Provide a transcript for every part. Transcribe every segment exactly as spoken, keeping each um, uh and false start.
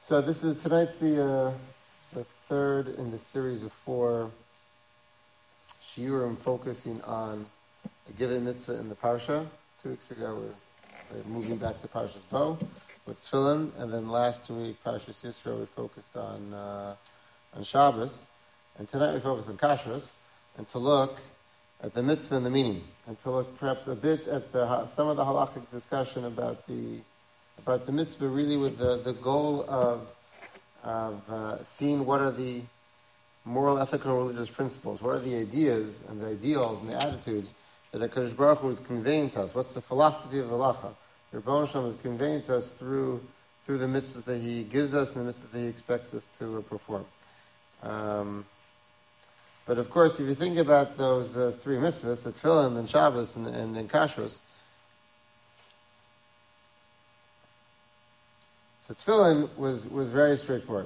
So this is tonight's the uh, the third in the series of four shiurim focusing on a given mitzvah in the parsha. Two weeks ago we we're moving back to Parshas Bo with Tefillin, and then last week Parshas Yisro we focused on uh, on Shabbos, and tonight we focus on Kashrus, and to look at the mitzvah and the meaning, and to look perhaps a bit at the some of the halachic discussion about the about the mitzvah, really with the, the goal of of uh, seeing what are the moral, ethical, and religious principles, what are the ideas and the ideals and the attitudes that HaKadosh Baruch Hu is conveying to us. What's the philosophy of the halacha? The Rebbeinu Shalom is conveying to us through through the mitzvahs that He gives us and the mitzvahs that He expects us to uh, perform. Um, but of course, if you think about those uh, three mitzvahs, the Tefillin and Shabbos and, and, and Kashrus, so Tefillin was, was very straightforward.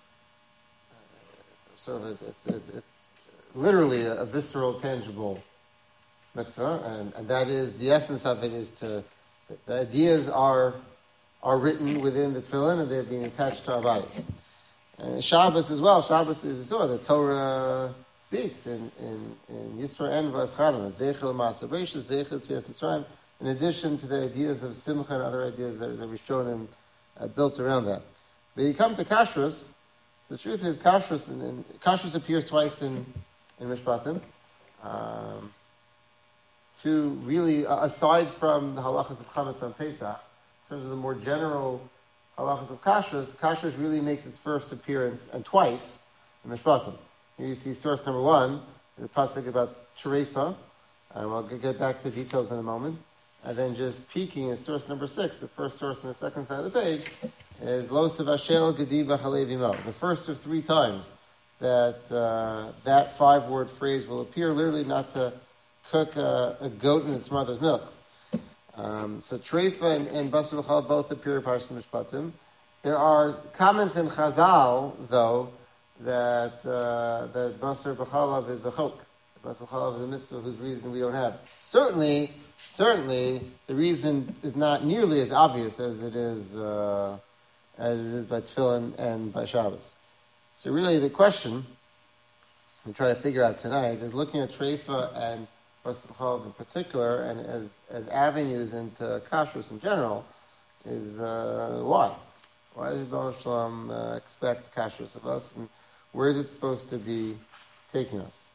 So it, it's, it, it's literally a, a visceral, tangible mitzvah, and, and that is, the essence of it is to, the ideas are are written within the Tefillin and they're being attached to our bodies. And Shabbos as well, Shabbos is so the Torah speaks in, in, in Yisro and V'aschadam, Zeichel Ma'aseh Bereishis, Zeichel Tzias Mitzrayim, in addition to the ideas of Simcha and other ideas that, that we've shown and uh, built around that. But you come to Kashrus, the truth is Kashrus, and, and Kashrus appears twice in, in Mishpatim. Um, to really, uh, aside from the halachas of Chametz on Pesach, in terms of the more general halachas of Kashrus, Kashrus really makes its first appearance, and twice, in Mishpatim. Here you see source number one, the pasuk about Terefa, and we'll get back to the details in a moment. And then just peeking at source number six, the first source on the second side of the page, is Lo Sevashel Gediva Halevimo. The first of three times that uh, that five-word phrase will appear, literally not to cook a, a goat in its mother's milk. Um, so Treifa and, and Basar B'chal both appear in Parashat Mishpatim. There are comments in Chazal, though, that uh, that Basar B'chalav is a chok. Basar B'chalav is a mitzvah whose reason we don't have. Certainly, certainly, the reason is not nearly as obvious as it is uh, as it is by Tefillin and by Shabbos. So really, the question we try to figure out tonight is looking at Treifa and Basar B'chalav in particular, and as as avenues into Kashrus in general, is uh, why? Why does Rebbeinu Shalom uh, expect Kashrus of us, and where is it supposed to be taking us?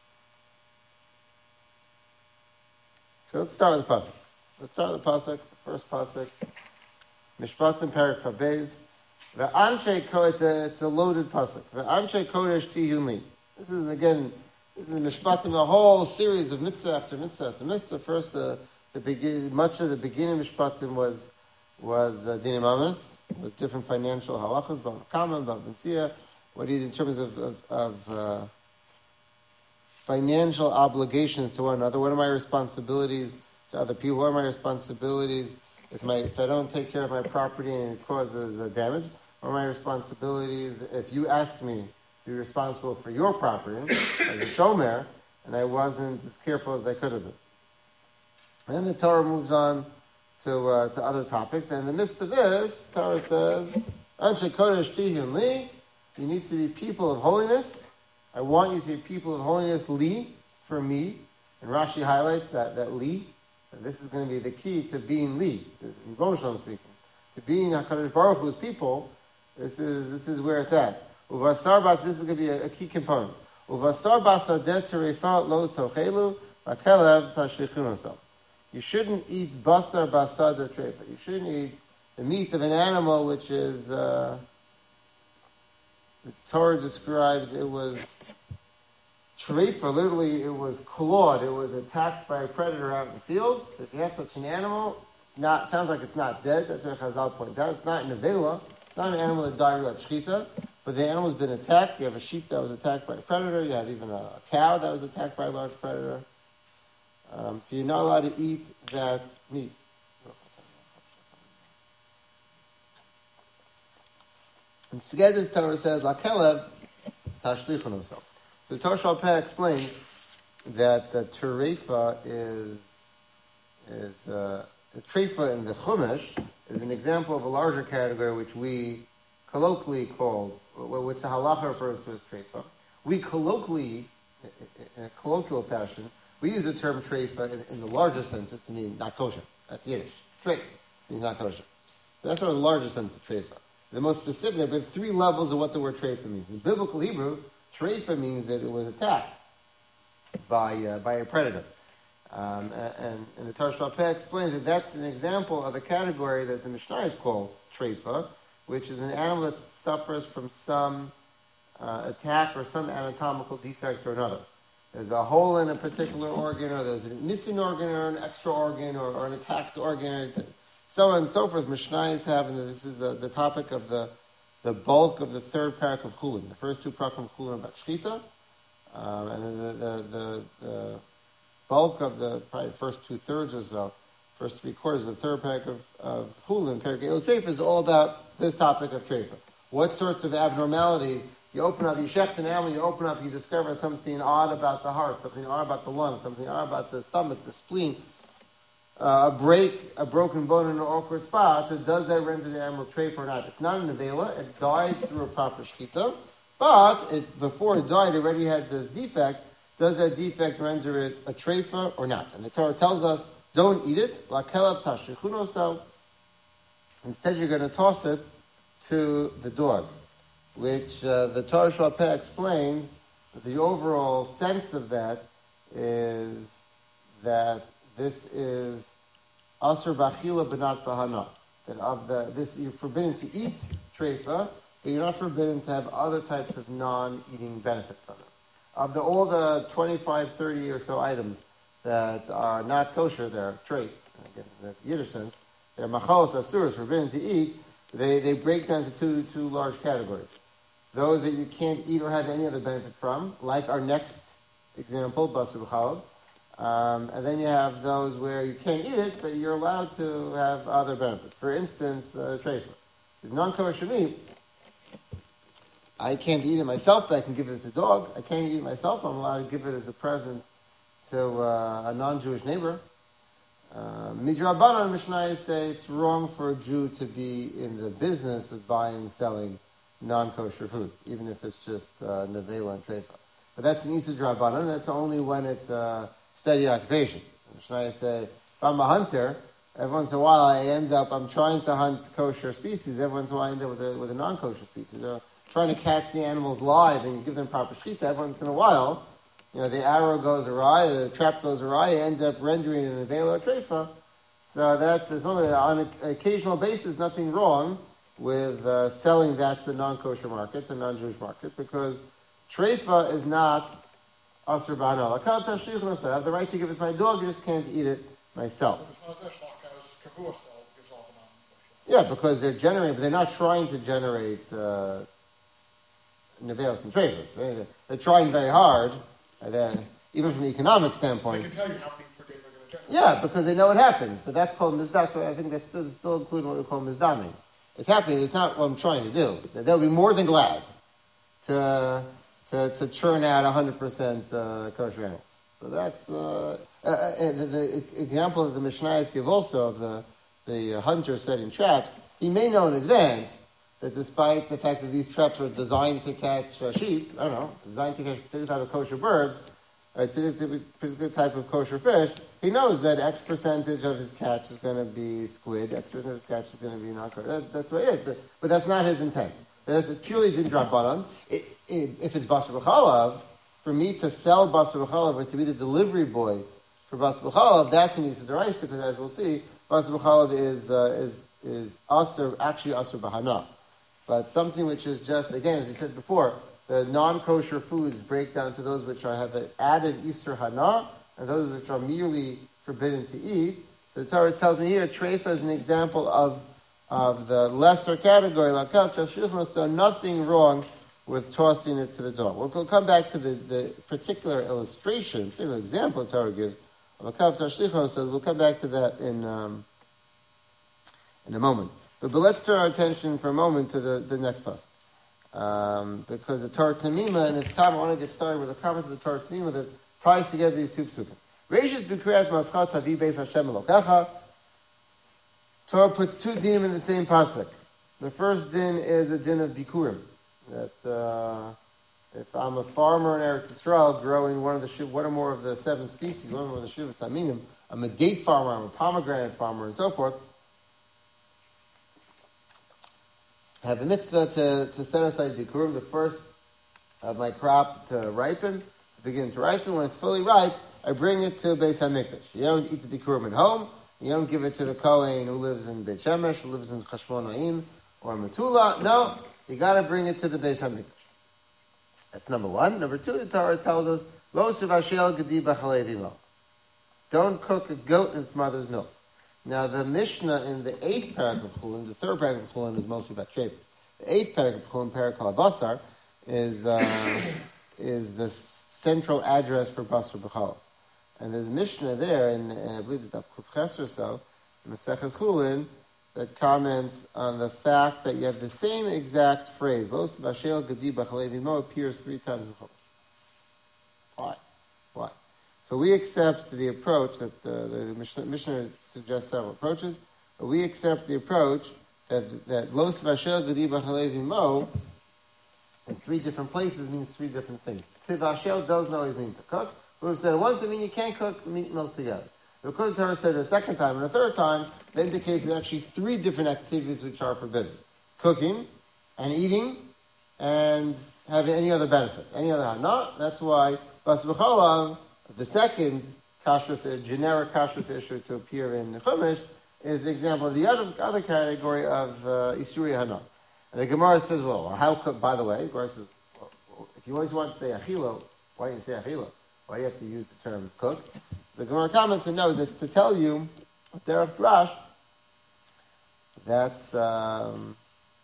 So let's start with the pasuk. Let's start with the pasuk. The first pasuk, Mishpatim Perek Chavez. The Anshe Kodesh. It's a loaded pasuk. The Anshe Kodesh Tihun Li. This is again. This is Mishpatim, a whole series of mitzvah after mitzvah after mitzvah. First, uh, the begin, much of the beginning of Mishpatim was was uh, Dinei Mamas, with different financial halachas, Bava Kama, Bava Metzia, what is in terms of of, of uh, financial obligations to one another. What are my responsibilities to other people? What are my responsibilities if my if I don't take care of my property and it causes uh, damage? What are my responsibilities if you ask me to be responsible for your property as a shomer, and I wasn't as careful as I could have been? And then the Torah moves on to uh, to other topics, and in the midst of this, Torah says, Anshe Kodesh Tihun Li, you need to be people of holiness. I want you to be people of holiness, Li, for me. And Rashi highlights that, that Li, and this is going to be the key to being Li, in Rebbeinu Shalom speaking. To being HaKadosh Baruch Hu's people, this is this is where it's at. Uvasar bas, this is going to be a, a key component. Uvasar basadet terefa lo tochelu, vakelev tashlichunosam. You shouldn't eat basar basada trefa. You shouldn't eat the meat of an animal which is, uh, the Torah describes it was trefa, literally it was clawed. It was attacked by a predator out in the field. So if you have such an animal, it's not, sounds like it's not dead. That's what Chazal pointed out. It's not an avela. It's not an animal that died like shchita. But the animal's been attacked. You have a sheep that was attacked by a predator. You have even a cow that was attacked by a large predator. Um, so you're not allowed to eat that meat. And together the Torah says, "Lakelev tashlichun himself." So the Torah Shalpeh explains that the terefa is is uh, the trefa in the Chumash is an example of a larger category which we colloquially called, which the halacha refers to as treifa. We colloquially, in a colloquial fashion, we use the term treifa in, in the larger sense to mean not kosher. That's Yiddish. Treif means not kosher. So that's sort of the larger sense of treifa. The most specific, there have been three levels of what the word treifa means. In biblical Hebrew, treifa means that it was attacked by uh, by a predator. Um, and, and the Torah Shalpeh explains that that's an example of a category that the Mishnah is called treifa, which is an animal that suffers from some uh, attack or some anatomical defect or another. There's a hole in a particular organ, or there's a missing organ, or an extra organ, or, or an attacked organ, so on and so forth. Mishnayos have, and this is the, the topic of the the bulk of the third parak of Chulin. The first two parak of Chulin are about Shchita, um, and the, the, the, the bulk of the, probably the first two-thirds or so, first three quarters of the third parak of, of Chulin, parak Elul Treifa, is all about this topic of Treifa. What sorts of abnormalities, you open up, you shecht an animal, you open up, you discover something odd about the heart, something odd about the lungs, something odd about the stomach, the spleen, uh, a break, a broken bone in an awkward spot. So does that render the animal treifa or not? It's not an avela. It died through a proper shkita, but it, before it died, it already had this defect. Does that defect render it a treifa or not? And the Torah tells us, don't eat it. So instead, you're going to toss it to the dog, which uh, the Torah Shalpeh explains that the overall sense of that is that this is asur b'achila b'nat b'hana. That of the this you're forbidden to eat treifa, but you're not forbidden to have other types of non-eating benefit from it. Of the all the twenty-five, thirty or so items that are not kosher, they're treif, again in the Yiddish sense, they're machalos asuras, forbidden to eat. They they break down to two two large categories. Those that you can't eat or have any other benefit from, like our next example, basar b'chalav. Um, and then you have those where you can't eat it, but you're allowed to have other benefits. For instance, uh, treifa. It's non-kosher meat. I can't eat it myself, but I can give it to a dog. I can't eat it myself. I'm allowed to give it as a present to uh, a non-Jewish neighbor. Midrabanan Mishnayos say it's wrong for a Jew to be in the business of buying and selling non-kosher food, even if it's just uh, nevela and treifa. But that's an Issa Drabanan. That's only when it's a steady occupation. Mishnayos say, if I'm a hunter, every once in a while I end up, I'm trying to hunt kosher species. Every once in a while I end up with a, with a non-kosher species. Or trying to catch the animals live and you give them proper shechita. Every once in a while, you know, the arrow goes awry, the trap goes awry, you end up rendering it an nevela or treifa. So that's, there's only, on an occasional basis, nothing wrong with uh, selling that to the non-kosher market, the non-Jewish market, because treifa is not asur b'hana. I have the right to give it to my dog, I just can't eat it myself. Yeah, because they're generating, but they're not trying to generate uh, nevelas and treifas. They're, they're trying very hard, and then, even from an economic standpoint. They can tell you how many per day they're going to generate. Yeah, because they know what happens. But that's called mizdah. So I think that's still, still including what we call mizdaming. It's happening. It's not what I'm trying to do. They'll be more than glad to to, to churn out one hundred percent uh, kosher animals. So that's uh, uh, the, the example that the Mishnayos give also of the the hunter setting traps. He may know in advance that despite the fact that these traps are designed to catch uh, sheep, I don't know, designed to catch a particular type of kosher birds, a particular type of kosher fish, he knows that X percentage of his catch is going to be squid, X percentage of his catch is going to be non-kosher. That, that's what it is, but, but that's not his intent. That's purely didn't drop bottom. It, it, if it's basar b'chalav, for me to sell basar b'chalav or to be the delivery boy for basar b'chalav, that's an issue d'oraisa, because as we'll see, basar b'chalav is uh, is is asur, actually asur b'hana. But something which is just, again, as we said before, the non-kosher foods break down to those which are, have an added Isur Hana, and those which are merely forbidden to eat. So the Torah tells me here, treifa is an example of, of the lesser category, so nothing wrong with tossing it to the dog. We'll come back to the, the particular illustration, particular example the Torah gives of a kav shlichos, so we'll come back to that in, um, in a moment. But, but let's turn our attention for a moment to the, the next pasuk. Um, because the Torah Tamima and his comment, I want to get started with a comment of the Torah Tamima that ties together these two psukim. Reishis b'kriyat maschal tavi beis Hashem elokecha. Torah puts two dinim in the same pasuk. The first din is a din of bikurim. That uh, if I'm a farmer in Eretz Yisrael growing one of the shiv, one or more of the seven species, one or more of the shivas aminim, I'm a date farmer, I'm a pomegranate farmer, and so forth. I have a mitzvah to, to set aside bikurim, the first of my crop to ripen, to begin to ripen. When it's fully ripe, I bring it to Beis HaMikdash. You don't eat the bikurim at home. You don't give it to the Kohen who lives in Beit Shemesh, who lives in Chashmonaim or Metula. No, you got to bring it to the Beis HaMikdash. That's number one. Number two, the Torah tells us, Lo sevashel gedi b'chalei v'mo. Don't cook a goat in its mother's milk. Now, the Mishnah in the eighth parak of Chulin, the third parak of Chulin is mostly about Shabbos. The eighth parak of Chulin, parak Basar, is uh, is the central address for Basar b'chalav. And there's a Mishnah there, and I believe it's Daf Kuf Ches or so, in Maseches Chulin, that comments on the fact that you have the same exact phrase, Lo sevashel gedi b'chalei v'mo, appears three times in the Chumash. Why? Why? So we accept the approach that the, the Mishnah, Mishnah suggests several approaches, but we accept the approach that that Lo sevashel gedi b'chalei v'mo in three different places means three different things. Tivashel doesn't always mean to cook. We've said once, I mean you can't cook meat and milk together. Because the Torah said it a second time and a third time, that indicates there's actually three different activities which are forbidden. Cooking, and eating, and having any other benefit. Any other hana. That's why Bas B'chalav, the second kashrus, generic kashrus issue to appear in the Chumash, is the example of the other, other category of uh, Isuri Hana. And the Gemara says, well, how could, by the way, the Gemara says, well, if you always want to say achilo, why do you say achilo? Why do you have to use the term cook? The Gemara comments and knows that to tell you, Derech Drash, that's, um,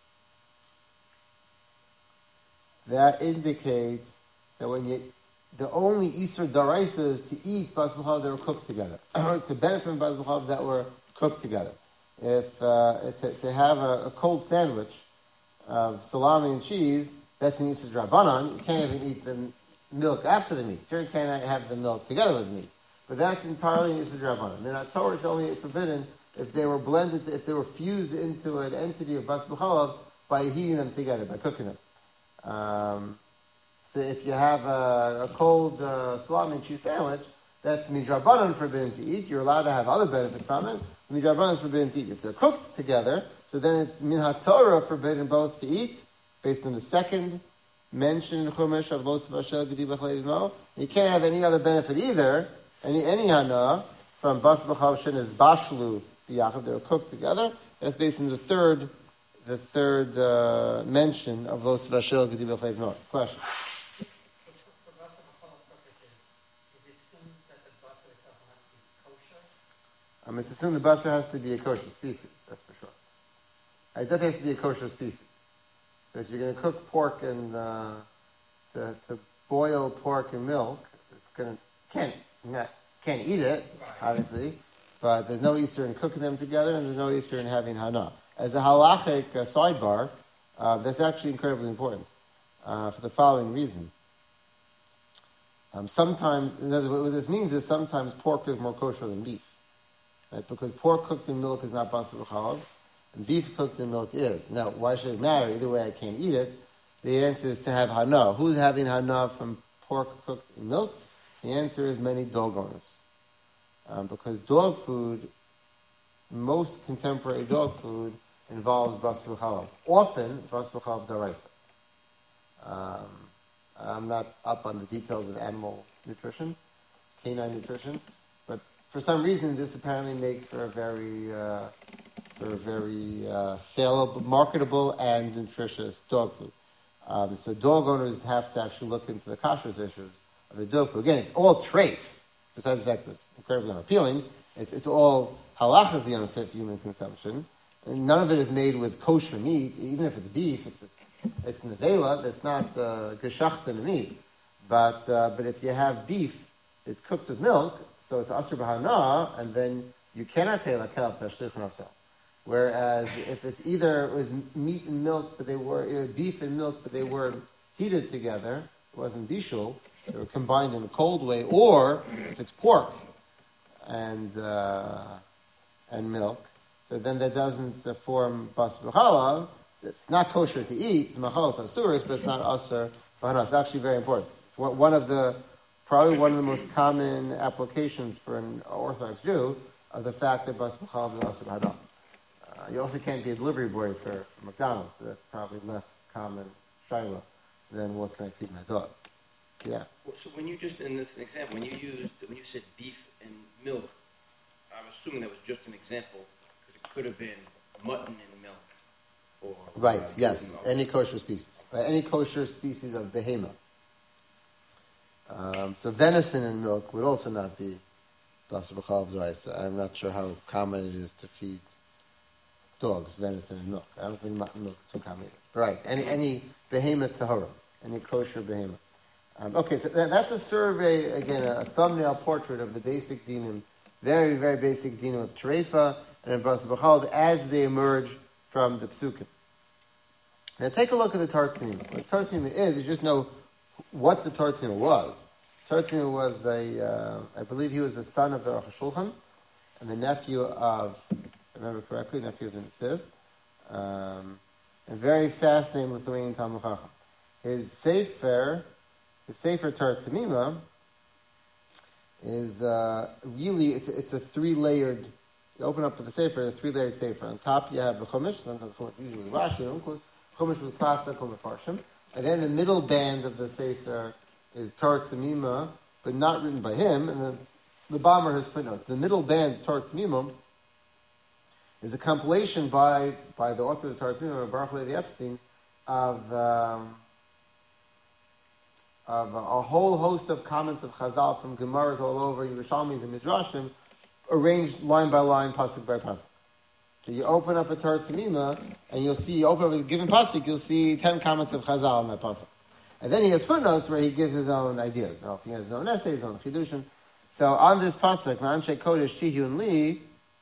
that indicates that when you, the only Isur Daraisa is to eat Bas B'chalav that were cooked together, to benefit from Bas B'chalav that were cooked together. If, uh, to, to have a, a cold sandwich of salami and cheese, that's an Isur Drabanan. You can't even eat the milk after the meat. You can't have the milk together with the meat. But that's entirely an Isur Drabanan. The Torah is only forbidden if they were blended, if they were fused into an entity of Bas B'chalav by heating them together, by cooking them. Um, so if you have a, a cold uh, salami and cheese sandwich, that's midrabanan forbidden to eat. You're allowed to have other benefit from it. Midrabanan is forbidden to eat. If they're cooked together, so then it's min haTorah forbidden both to eat, based on the second mention in Chumash of Lo sevashel gedi b'chalei v'mo. You can't have any other benefit either, any any hana from Bas B'chalav shenis bashlu b'yachav. They were cooked together. That's based on the third, the third uh, mention of Lo sevashel gedi b'chalei v'mo. Question. Um, it's assumed the basar has to be a kosher species, that's for sure. It definitely has to be a kosher species. So if you're going to cook pork and uh, to, to boil pork and milk, it's going to can't not, can't eat it, obviously, but there's no Easter in cooking them together, and there's no Easter in having hana. As a halachic uh, sidebar, uh, that's actually incredibly important uh, for the following reason. Um, sometimes, in other words, what this means is sometimes pork is more kosher than beef. Right? Because pork cooked in milk is not basar b'chalav, and beef cooked in milk is. Now, why should it matter? Either way, I can't eat it. The answer is to have hana. Who's having hana from pork cooked in milk? The answer is many dog owners. Um, because dog food, most contemporary dog food, involves basar b'chalav. Often, basar b'chalav daraisa. Um, I'm not up on the details of animal nutrition, canine nutrition, but for some reason, this apparently makes for a very, uh, for a very uh, saleable, marketable, and nutritious dog food. Um, so dog owners have to actually look into the kashrus issues of the dog food. Again, it's all treif, besides the fact that it's incredibly unappealing. It's, it's all halachically unfit for human consumption. And none of it is made with kosher meat. Even if it's beef, it's it's, it's nevela. That's not uh, geshachten meat. But uh, but if you have beef, it's cooked with milk. So it's asur b'hana, and then you cannot say lakel tashlich nafsa. Whereas if it's either it was meat and milk, but they were it was beef and milk, but they were heated together, it wasn't bishul, they were combined in a cold way, or if it's pork and uh, and milk, so then that doesn't uh, form bas b'chalav, it's not kosher to eat. It's machalos asuris, but it's not asur b'hana. It's actually very important. It's one of the, probably one of the most common applications for an Orthodox Jew of the fact that bas b'chalav is asur b'hana. Uh, you also can't be a delivery boy for, for McDonald's. But that's probably less common shaila than what can I feed my dog. Yeah. Well, so when you just, in this example, when you used, when you said beef and milk, I'm assuming that was just an example, because it could have been mutton and milk. Or, right, uh, yes. milk. Any kosher species. Uh, any kosher species of behema. Um, so venison and milk would also not be basar b'chalav's rice. I'm not sure how common it is to feed dogs venison and milk. I don't think mutton milk is too common either. But right, any, any behema tahora, any kosher behema. Um, okay, so that, that's a survey, again, a, a thumbnail portrait of the basic dinim, very, very basic dinim of Terefa and Basar B'chalav as they emerge from the Psukim. Now take a look at the Tartanima. What Tartanima is, you just know what the Tartanima was. Tartanima was a, uh, I believe he was the son of the Aruch HaShulchan and the nephew of, if I remember correctly, nephew of the Netziv. Um, a very fascinating Lithuanian Talmud Chacham. His Sefer, the Sefer Tartanima, is uh, really, it's, it's a three-layered, you open up with the Sefer, a three-layered Sefer. On top you have the Chumash, sometimes the Chumash usually Rashi, it includes Chumash with classical Mefarshim. And then the middle band of the Sefer is Tartanima, but not written by him, and then the bomber has footnotes. The middle band, Tartanima, is a compilation by, by the author of the Tartanima, Baruch Levi Epstein, of... Um, of a, a whole host of comments of Chazal from Gemaras all over, Yerushalmis and Midrashim, arranged line by line, pasuk by pasuk. So you open up a Torah Tamima, and you'll see, you open up a given pasuk, you'll see ten comments of Chazal in that pasuk. And then he has footnotes where he gives his own ideas. Now, he has his own essays, his own chidushim. So on this pasuk, Ma'anshe Kodesh, Tihu and Li,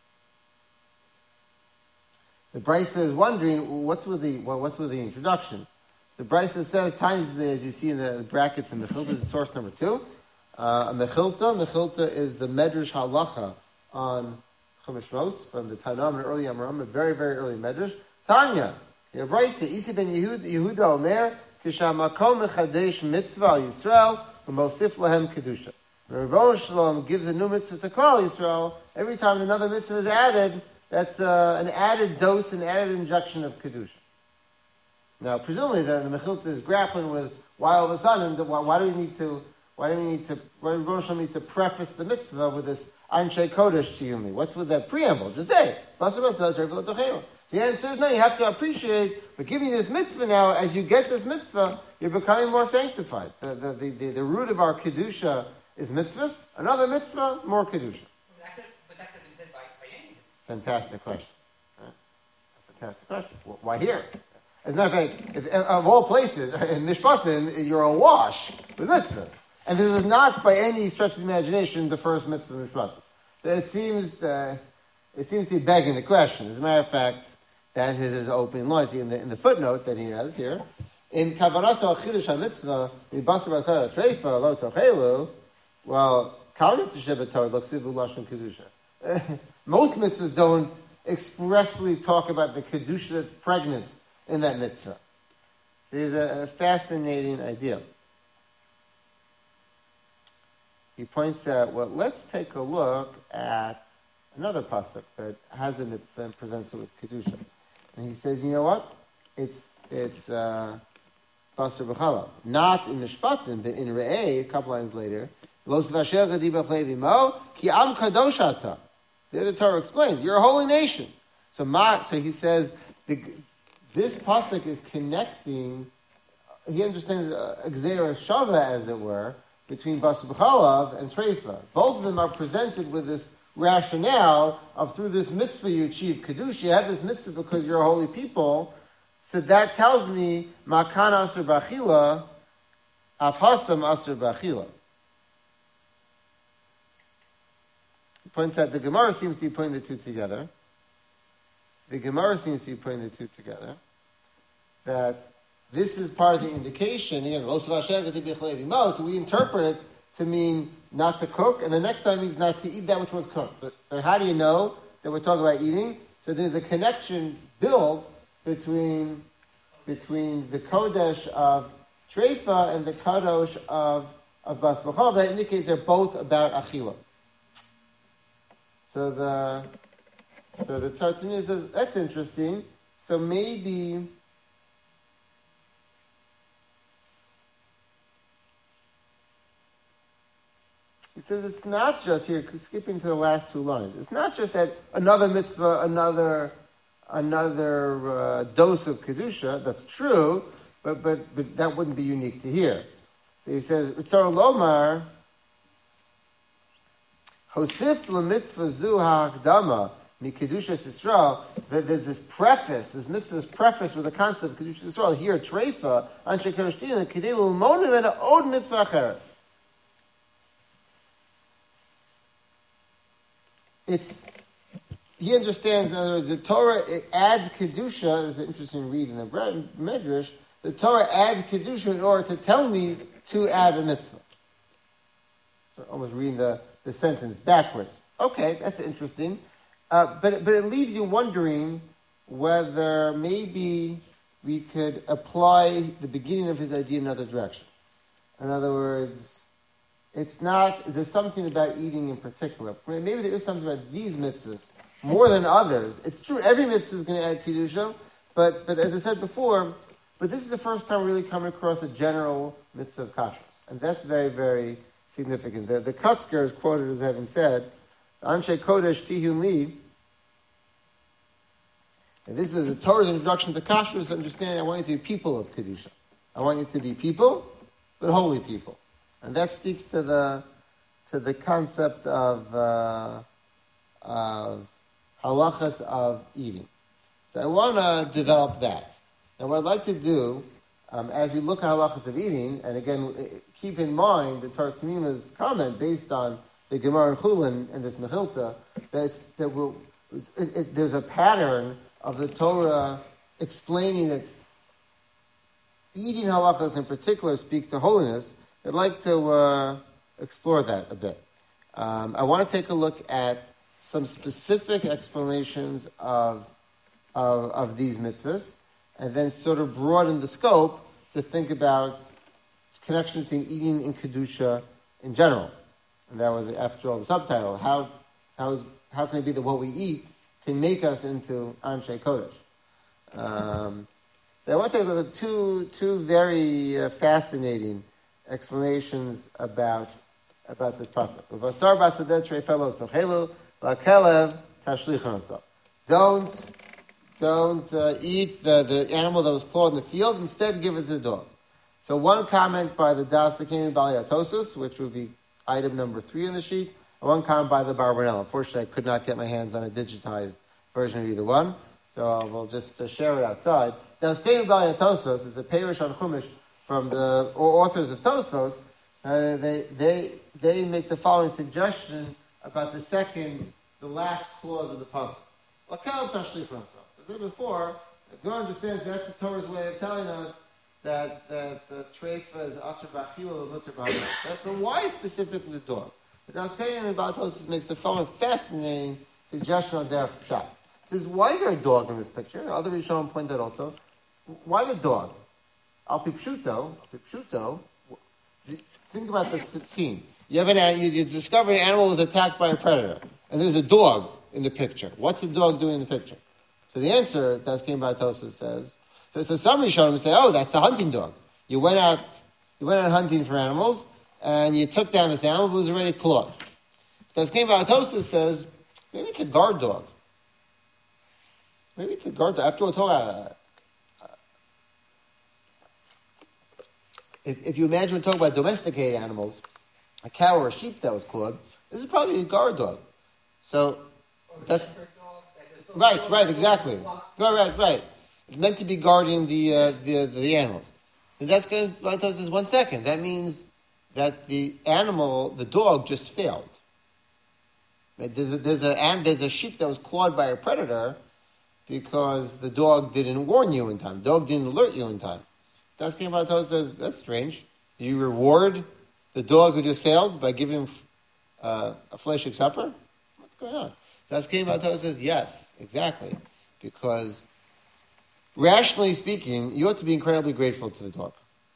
the Brisa is wondering, what's with the, well, what's with the introduction? The Brisa says, tiny as you see in the brackets in Mechilta, is source number two. Uh, Mechilta, Mechilta is the Medrash Halacha on Chumash Mos from the Tanam and early Amaram, a very, very early Medrash. Tanya, the Brisa, Isi ben Yehud, Yehuda Omer, Kishamakom Mechadesh Mitzvah al Yisrael, V'mosif Lahem Kedusha. When Rebbeinu Shalom gives a new mitzvah to Klal Yisrael, every time another mitzvah is added, that's uh, an added dose, an added injection of Kedusha. Now, presumably, the, the Mechilta is grappling with why all of a sudden, why, why do we need to, why do we need to, why do Rosh Hashanah need to preface the mitzvah with this Anshe Kodesh Chiyumi? What's with that preamble? Just say, Basar Basar, Terefa L'Tochela. The answer is no, you have to appreciate, but giving you this mitzvah now, as you get this mitzvah, you're becoming more sanctified. The, the, the, the, the root of our Kedusha is mitzvahs. Another mitzvah, more Kedusha. That could, but that could have been said by, by anything. Fantastic question. Right? Fantastic question. Why here? As a matter of fact, if, of all places, in Mishpatim, you're awash with mitzvahs. And this is not, by any stretch of the imagination, the first mitzvah of Mishpatim. It seems, uh, it seems to be begging the question. As a matter of fact, that is his opening line. In the, in the footnote that he has here, in Kavaraso Achidush HaMitzvah, Basar Basar Treifa Lo Tochelu, well, Kal Mitzvah Shebetor looks at Lashon Kedusha. Most mitzvahs don't expressly talk about the Kedusha that's pregnant in that mitzvah. It is a, a fascinating idea. He points out, well, let's take a look at another pasuk that has a mitzvah and presents it with Kedusha. And he says, you know what? It's, it's, uh, Basar B'chalav. Not in Mishpatim, but in Re'eh, a couple lines later, Los Vasher Gadi B'chlei V'mo, Ki Am Kadosh Ata. The other Torah explains, you're a holy nation. So, Ma, so he says, the, this pasuk is connecting, he understands uh, Gzeira Shava, as it were, between Basar B'chalav and Treifa. Both of them are presented with this rationale of through this mitzvah you achieve Kedusha. You have this mitzvah because you're a holy people. So that tells me, Makan Asur B'achila, Afhasam Asur B'achila. He points out the Gemara seems to be putting the two together. The Gemara seems to be putting the two together. That this is part of the indication, again, so we interpret it to mean not to cook, and the next time means not to eat that which was cooked. But, but how do you know that we're talking about eating? So there's a connection built between between the kodesh of treifa and the kadosh of of bas b'chol. That indicates they're both about achila. So the so the Tartani says that's interesting. So maybe. He says it's not just here, skipping to the last two lines. It's not just that another mitzvah, another another uh, dose of kedusha. That's true, but but but that wouldn't be unique to here. So he says, "Ritzar lomar hosif lemitzvah zu ha'akdama mi kedusha Yisrael." That there's this preface, this mitzvah is prefaced with the concept of kedusha Yisrael. Here, treifa anshe kedoshtin kedei l'monim and od mitzvah acheres. It's, he understands, in other words, the Torah it adds Kedusha, it's an interesting read in the Medrash, the Torah adds Kedusha in order to tell me to add a mitzvah. So almost reading the, the sentence backwards. Okay, that's interesting. Uh, but, but it leaves you wondering whether maybe we could apply the beginning of his idea in another direction. In other words, it's not, there's something about eating in particular. Maybe there is something about these mitzvahs more than others. It's true, every mitzvah is going to add Kedusha, but, but as I said before, but this is the first time really coming across a general mitzvah of kashrus. And that's very, very significant. The, the Kutzker is quoted as having said, Anshe Kodesh Tihun Li, and this is the Torah's introduction to kashrus, understanding I want you to be people of Kedusha. I want you to be people, but holy people. And that speaks to the to the concept of uh, of halachas of eating. So I want to develop that. And what I'd like to do, um, as we look at halachas of eating, and again, keep in mind the Torah Tamima's comment based on the Gemara and Chulin and this Mechilta, that, that we're, it, it, there's a pattern of the Torah explaining that eating halachas in particular speak to holiness. I'd like to uh, explore that a bit. Um, I want to take a look at some specific explanations of, of of these mitzvahs, and then sort of broaden the scope to think about connection between eating and kedusha in general. And that was, after all, the subtitle: how how is how can it be that what we eat can make us into Anshe Kodesh? Um, so I want to take a look at two two very uh, fascinating explanations about about this pasuk. Don't don't uh, eat the, the animal that was clawed in the field. Instead, give it to the dog. So one comment by the Das Sakini Baliatosus, which would be item number three in the sheet, and one comment by the Barbarella. Unfortunately, I could not get my hands on a digitized version of either one, so I will just uh, share it outside. Das Sakini Baliatosus is a Perish on Chumash from the authors of Tosfos. Uh, they they they make the following suggestion about the second, the last clause of the pasuk. Lakel tashlich ransa. As I said before, the Gemara understands that's the Torah's way of telling us that that the treifa is asher b'achila or mutar b'hamah. But why specifically the dog? The Das Keinim in Balatosis makes the following fascinating suggestion on derech pshat. It says, why is there a dog in this picture? Other Rishonim point out also. Why the dog? Al pipshuto, al pipshuto. Think about the scene. You have an you, you discover an animal was attacked by a predator, and there's a dog in the picture. What's the dog doing in the picture? So the answer, Das Keinim Balatosis says. So, so some Rishonim say, oh, that's a hunting dog. You went out, you went out hunting for animals, and you took down this animal who was already clawed. Das Keinim Balatosis says, maybe it's a guard dog. Maybe it's a guard dog. After all, Torah. If, if you imagine we're talking about domesticated animals, a cow or a sheep that was clawed, this is probably a guard dog. So, that's, right, right, exactly. Right, right, right. It's meant to be guarding the uh, the, the animals. And that's going to says one second. That means that the animal, the dog, just failed. There's a, there's a and there's a sheep that was clawed by a predator because the dog didn't warn you in time. The dog didn't alert you in time. Das Keinim Balatosis says, that's strange. Do you reward the dog who just failed by giving him uh, a fleshig supper? What's going on? Das Keinim Balatosis says, yes, exactly. Because rationally speaking, you ought to be incredibly grateful to the dog.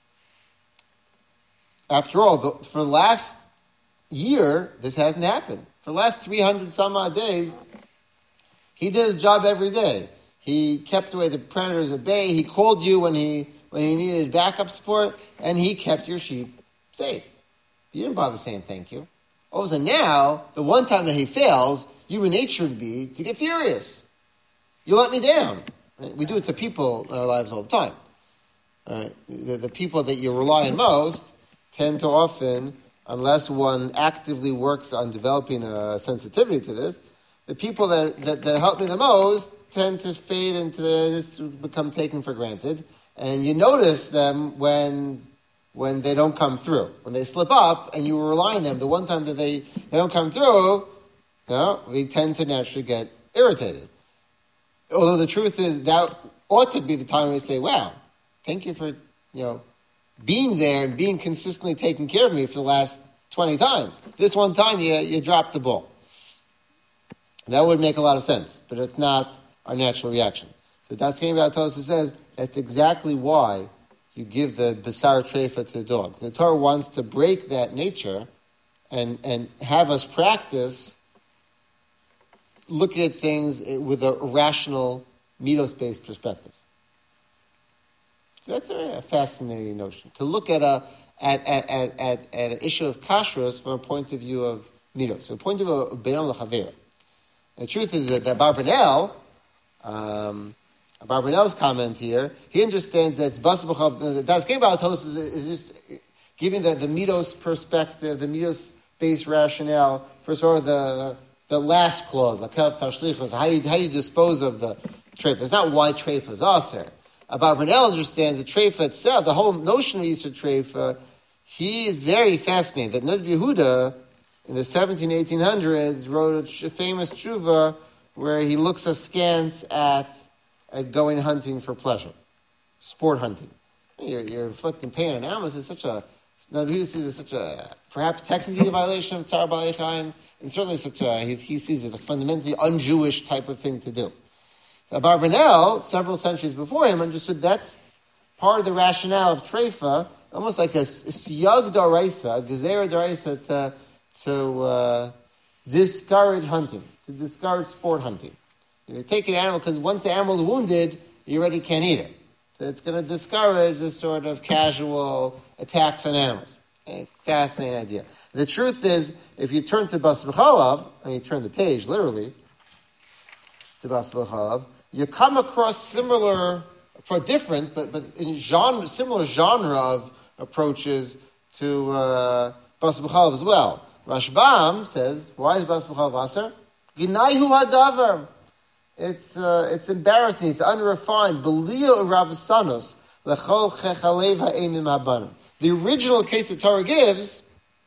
After all, the, for the last year, this hasn't happened. For the last three hundred some odd days, he did his job every day. He kept away the predators at bay. He called you when he when he needed backup support, and he kept your sheep safe. You didn't bother saying thank you. All of a sudden now, the one time that he fails, human nature would be to get furious. You let me down. Right? We do it to people in our lives all the time. Right? The, the people that you rely on most tend to often, unless one actively works on developing a sensitivity to this, the people that, that, that help me the most tend to fade into the, just to become taken for granted. And you notice them when when they don't come through. When they slip up and you rely on them, the one time that they, they don't come through, you know, we tend to naturally get irritated. Although the truth is that ought to be the time we say, wow, thank you for, you know, being there and being consistently taking care of me for the last twenty times. This one time you, you dropped the ball. That would make a lot of sense, but it's not our natural reaction. So Das Chaim Tosa says that's exactly why you give the Basar Treifa to the dog. The Torah wants to break that nature and, and have us practice looking at things with a rational, midos-based perspective. That's a fascinating notion. To look at a at at, at, at, at an issue of kashrus from a point of view of midos, from a point of view of benam l'chavera. The truth is that, that Barbanel, um, Barbanel's comment here, he understands that it's bas b'chav. The Das Chaim Tosa is, is just giving the, the midos perspective, the midos-based rationale for sort of the the last clause, like how tashlichos, how you how you dispose of the treifa. It's not why treifa is aser. Barbanel understands the treifa itself, the whole notion of Easter treifa. He is very fascinated that Ned Yehuda in the seventeen, eighteen hundreds wrote a famous tshuva where he looks askance at at going hunting for pleasure, sport hunting. You're, you're inflicting pain on animals. It's such a Ned Yehuda sees it such a perhaps technically a violation of Tzar Baalei Chaim, and certainly such a he, he sees it a fundamentally un-Jewish type of thing to do. Barbanel, several centuries before him, understood that's part of the rationale of treifa, almost like a siyag d'oraisa, a gezerah d'oraisa to, to uh, discourage hunting, to discourage sport hunting. You take an animal, because once the animal is wounded, you already can't eat it. So it's going to discourage this sort of casual attacks on animals. Okay? Fascinating idea. The truth is, if you turn to Bas B'chalav, and you turn the page, literally, to Bas B'chalav, you come across similar, for different, but but in genre, similar genre of approaches to uh, Bas B'chalav as well. Rashbam says, why is Bas B'chalav aser? Ginayhu hadavar. It's uh, it's embarrassing. It's unrefined. B'liyo urav-sanos lechol chechalev ha'emim habanim. The original case that Torah gives,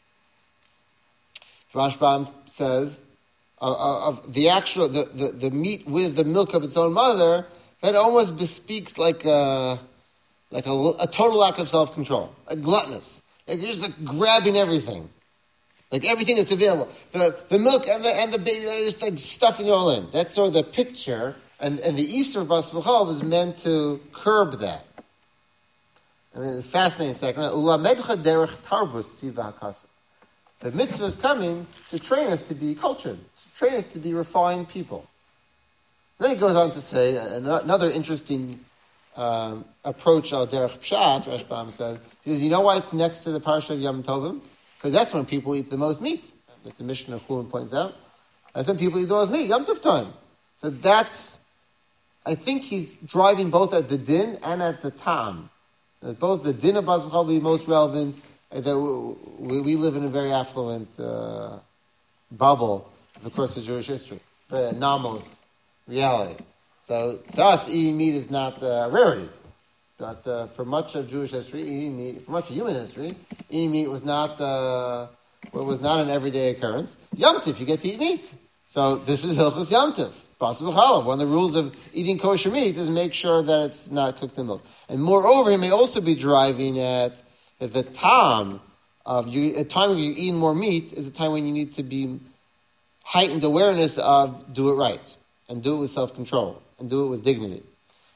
Rashbam says, Uh, of the actual, the, the, the meat with the milk of its own mother, that almost bespeaks like a, like a, a total lack of self-control, a gluttonous. Like you're just like grabbing everything. Like everything that's available. The, the milk and the, and the baby, they're just like stuffing it all in. That's sort of the picture, and, and the Easter of Bas B'chalav is meant to curb that. I mean, it's fascinating second. Ulamedcha derech tarbus tziva hakasa. The mitzvah is coming to train us to be cultured. Train us to be refined people. Then he goes on to say another interesting um, approach al derech pshat. Rashbam says, he says, you know why it's next to the parsha of Yom Tovim? Because that's when people eat the most meat. Like the Mishnah of Chulin points out, that's when people eat the most meat. Yom Tov time. So that's, I think he's driving both at the din and at the tam. Both the din of Bas B'chalav will be most relevant. That we, we live in a very affluent uh, bubble. Of course, of Jewish history, very anomalous reality. So, to us, eating meat is not a rarity. But uh, for much of Jewish history, eating meat, for much of human history, eating meat was not uh, well, was not an everyday occurrence. Yom Tov, you get to eat meat. So this is Hilchos Yom Tov. Bas B'chalav. One of the rules of eating kosher meat is make sure that it's not cooked in milk. And moreover, he may also be driving at, at the time of you, a time when you're eating more meat is a time when you need to be heightened awareness of do it right, and do it with self-control, and do it with dignity.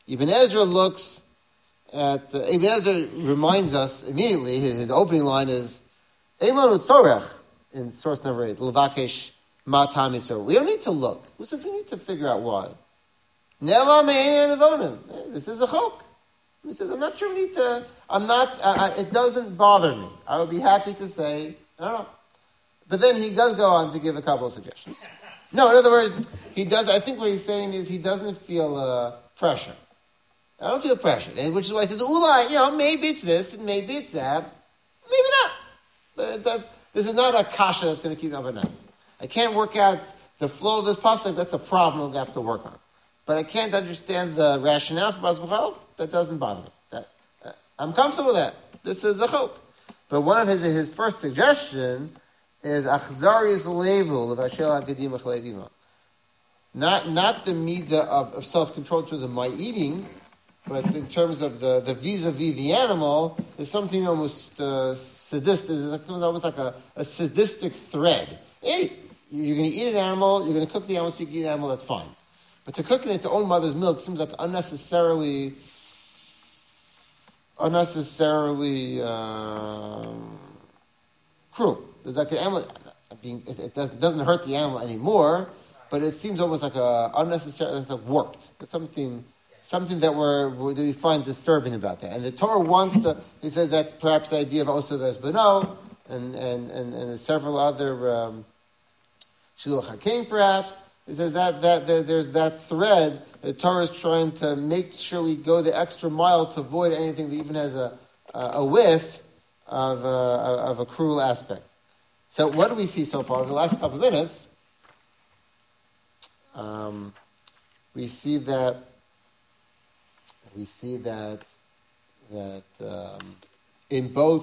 Ibn Ezra looks at, uh, Ibn Ezra reminds us immediately, his, his opening line is, Eilon Utzorech, in source number eight, Levakesh Matam Yisrael. We don't need to look. Who says we need to figure out why? Neva Me'ein Avonim. This is a chok. He says, I'm not sure we need to, I'm not, uh, it doesn't bother me. I would be happy to say, I don't know. But then he does go on to give a couple of suggestions. No, in other words, he does, I think what he's saying is he doesn't feel uh, pressure. I don't feel pressure. And which is why he says, Ulai, you know, maybe it's this and maybe it's that. Maybe not. But it does, this is not a kasha that's going to keep me up at night. I can't work out the flow of this pasuk. That's a problem we have to work on. But I can't understand the rationale for Bas B'chal. That doesn't bother me. That, uh, I'm comfortable with that. This is a chok. But one of his his first suggestion is achzarius levu levashel hagadim achleivima. Not not the midah of, of self control in terms of my eating, but in terms of the the vis-a-vis the animal, is something almost uh, sadistic. It's almost like a, a sadistic thread. Hey, you're going to eat an animal. You're going to cook the animal so you can eat an animal. That's fine. But to cook it into own mother's milk seems like unnecessarily, unnecessarily um, cruel. There's like an animal, being, it, it doesn't, doesn't hurt the animal anymore, but it seems almost like a unnecessary, like warped. There's something, something that we're, that we find disturbing about that. And the Torah wants to. He says that's perhaps the idea of Osav Es Beno, and and and and several other um, Shiluch Hakim perhaps. He says that, that, that there's that thread. The Torah is trying to make sure we go the extra mile to avoid anything that even has a a, a whiff of a, of a cruel aspect. So what do we see so far in the last couple of minutes? Um, we see that we see that that um, in both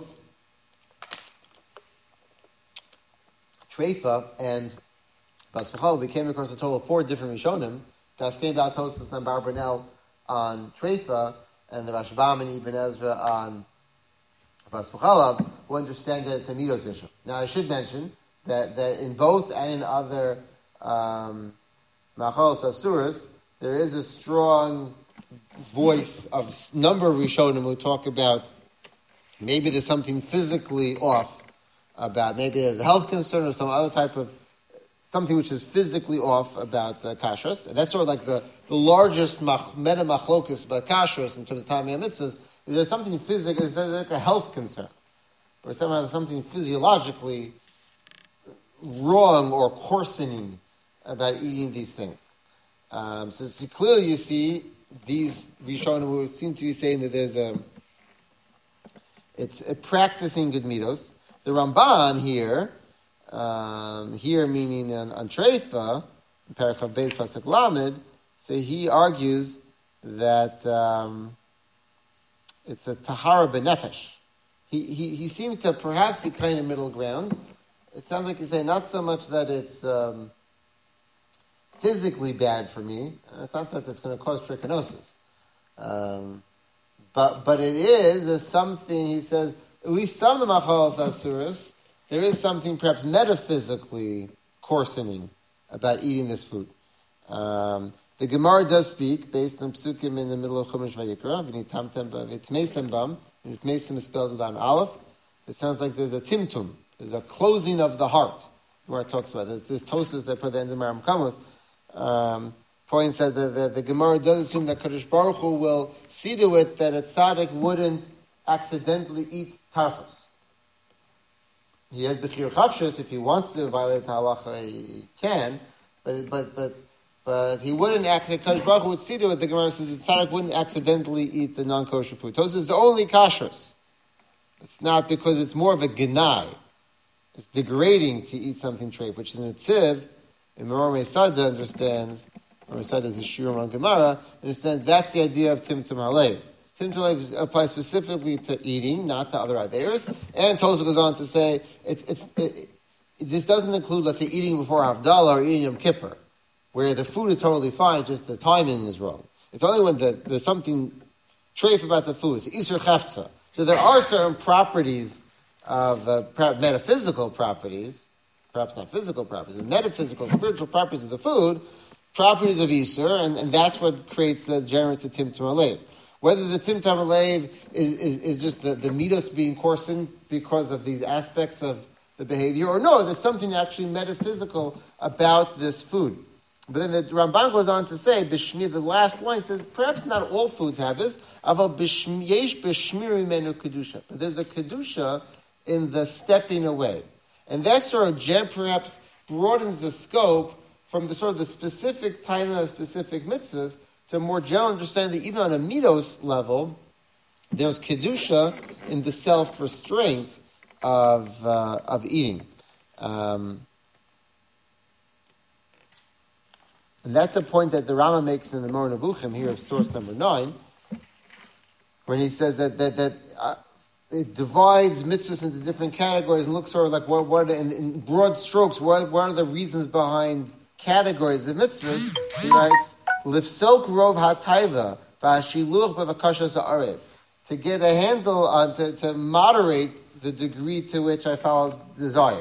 Treifa and Bas B'chal, we came across a total of four different Rishonim. Daskei Dal Tosas and Bar Bernel on Treifa, and the Rashbam and Ibn Ezra on Bas B'chal, who understand that it's a midos issue. Now, I should mention that, that in both and in other um, Machos Asuras, there is a strong voice of a number of Rishonim who talk about maybe there's something physically off about, maybe there's a health concern or some other type of something which is physically off about uh, kashrus. And that's sort of like the, the largest mach, meta machlokus about kashrus in terms of Tamei mitzvahs. Is there something physical, is there like a health concern? Or somehow something physiologically wrong or coarsening about eating these things. Um, so, so clearly you see these Rishonim who seem to be saying that there's a, it's a practicing good midos. The Ramban here, Um, here meaning on, on Treifa, Parachav Beis Pasuk Lamed, so he argues that um, it's a Tahara Benefesh. He, he he seems to perhaps be kind of middle ground. It sounds like he's saying not so much that it's um, physically bad for me. It's not that it's going to cause trichinosis. Um, but but it is a something, he says, at least some of the Machalos Asuras, there is something perhaps metaphysically coarsening about eating this food. Um, the Gemara does speak, based on psukim in the middle of Chumash Vayikra, v'nitamtem v'vitzmeisem bam, and vitzmeisem is spelled with an aleph. It sounds like there's a timtum, there's a closing of the heart. Where it talks about it. This Tosas that put the end of Maram Kamos um, points out that the, the Gemara does assume that Kadosh Baruch Hu will see to it that a tzaddik wouldn't accidentally eat tarfus. He has Bechir Chavshus, if he wants to violate the halacha, he can, but but but but he wouldn't act. Kadosh Baruch Hu would see to it. The Gemara says the tzaddik wouldn't accidentally eat the non-kosher food. Tosas is only kashrus. It's not because it's more of a genai. It's degrading to eat something treif, which the Netziv in Meror Meisada understands. Meror Meisada is a shiur on Gemara. Understands that's the idea of Timtum Halev. Timtum Halev applies specifically to eating, not to other ideas. And Tosha goes on to say it's it's it, it, this doesn't include, let's say, eating before Havdalah or eating Yom Kippur, where the food is totally fine, just the timing is wrong. It's only when the, there's something treif about the food. It's Isur Chefza. So there are certain properties of uh, metaphysical properties, perhaps not physical properties, metaphysical, spiritual properties of the food, properties of Isur, and, and that's what creates the generates the Timtum Alev. Whether the Timtum Alev is, is, is just the, the mitos being coarsened because of these aspects of the behavior, or no, there's something actually metaphysical about this food. But then the Ramban goes on to say, Bishmir, the last line says, perhaps not all foods have this, but there's a kedusha in the stepping away. And that sort of gen- perhaps broadens the scope from the sort of the specific time of specific mitzvahs to a more general understanding that even on a mitos level, there's kedusha in the self-restraint of uh, of eating. Um, and that's a point that the Rama makes in the Moreh Nevuchim here of source number nine, when he says that that, that uh, it divides mitzvahs into different categories and looks sort of like what, what in, in broad strokes, what, what are the reasons behind categories of mitzvahs. He writes, Lifsok rov hataiva v'ashiluch b'vakashas ha'arev, to get a handle on, to, to moderate the degree to which I follow desire.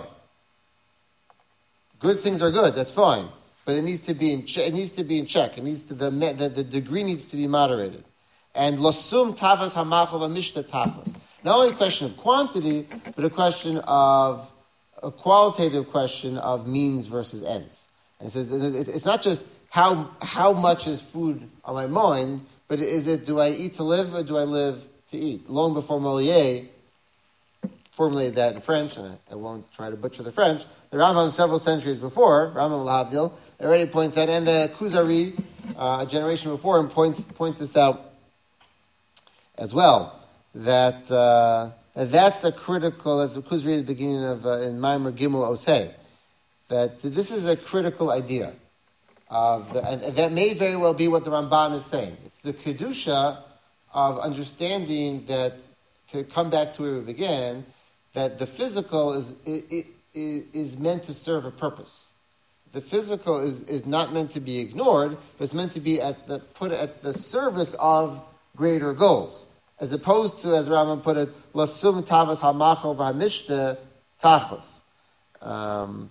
Good things are good, that's fine, but it needs to be in che- it needs to be in check. It needs to the the, the degree needs to be moderated. And losum tavas hamachal v'mishta tachlis. Not only a question of quantity, but a question of a qualitative question of means versus ends. And so it's not just how how much is food on my mind, but is it, do I eat to live or do I live to eat? Long before Molière formulated that in French, and I won't try to butcher the French, the Rambam several centuries before, Rambam L'Havdil, already points out, and the Kuzari, uh, a generation before him, points points this out as well, that uh, that's a critical, as the Kuzari at the beginning of, uh, in Maimer Gimel Osei, that this is a critical idea. Of the, and, and that may very well be what the Ramban is saying. It's the Kedusha of understanding that, to come back to where we began, that the physical is, is, is meant to serve a purpose. The physical is, is not meant to be ignored, but it's meant to be at the, put at the service of greater goals. As opposed to, as Rambam put it, Lasum Tavas Hamachal V'Hamishta Tachlis. Um,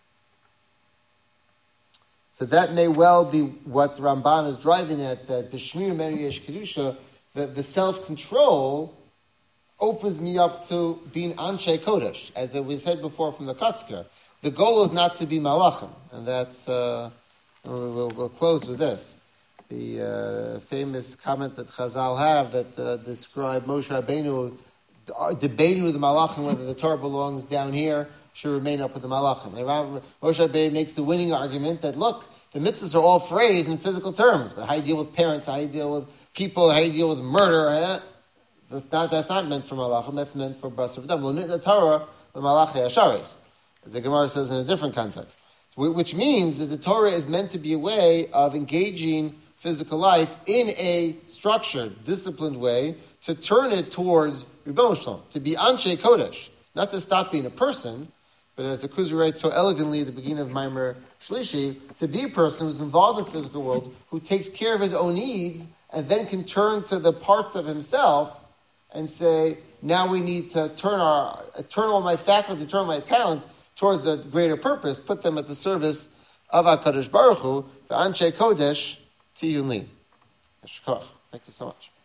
so that may well be what Ramban is driving at, that B'Shmir Meri Yesh Kedusha, that the self-control opens me up to being Anshe Kodesh, as we said before from the Kotzker. The goal is not to be Malachim, and that's, uh, we'll, we'll close with this. The uh, famous comment that Chazal have that uh, describe Moshe Rabbeinu debating with the Malachim whether the Torah belongs down here, should remain up with the Malachim. Moshe Rabbeinu makes the winning argument that, look, the mitzvahs are all phrased in physical terms, but how you deal with parents, how you deal with people, how you deal with murder, eh? That's not, that's not meant for Malachim, that's meant for Basar V'Dam. Well, the Torah, the Malachi Asharis, as the Gemara says in a different context. Which means that the Torah is meant to be a way of engaging physical life in a structured, disciplined way to turn it towards Rebbeinu Shalom, to be Anshe Kodesh, not to stop being a person, but as the Kuzari writes so elegantly at the beginning of Maimer Shlishi, to be a person who's involved in the physical world, who takes care of his own needs, and then can turn to the parts of himself and say, now we need to turn our, turn all my faculties, turn all my talents towards a greater purpose, put them at the service of HaKadosh Baruch Hu, the Anshe Kodesh, Tiyun Li. Thank you so much.